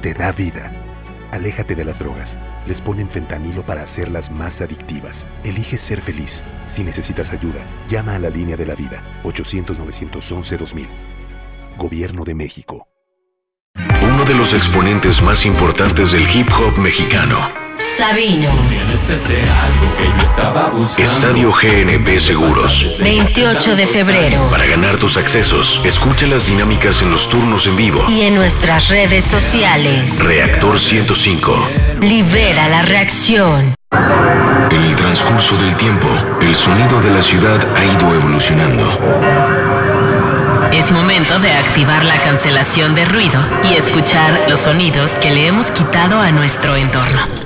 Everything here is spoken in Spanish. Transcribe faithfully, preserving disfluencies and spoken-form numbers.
te da vida. Aléjate de las drogas. Les ponen fentanilo para hacerlas más adictivas. Elige ser feliz. Si necesitas ayuda, llama a la línea de la vida. ochocientos, novecientos once, dos mil. Gobierno de México. Uno de los exponentes más importantes del hip hop mexicano. Sabino. Estadio G N P Seguros. veintiocho de febrero. Para ganar tus accesos, escucha las dinámicas en los turnos en vivo. Y en nuestras redes sociales. Reactor ciento cinco. Libera la reacción. En el transcurso del tiempo, el sonido de la ciudad ha ido evolucionando. Es momento de activar la cancelación de ruido y escuchar los sonidos que le hemos quitado a nuestro entorno.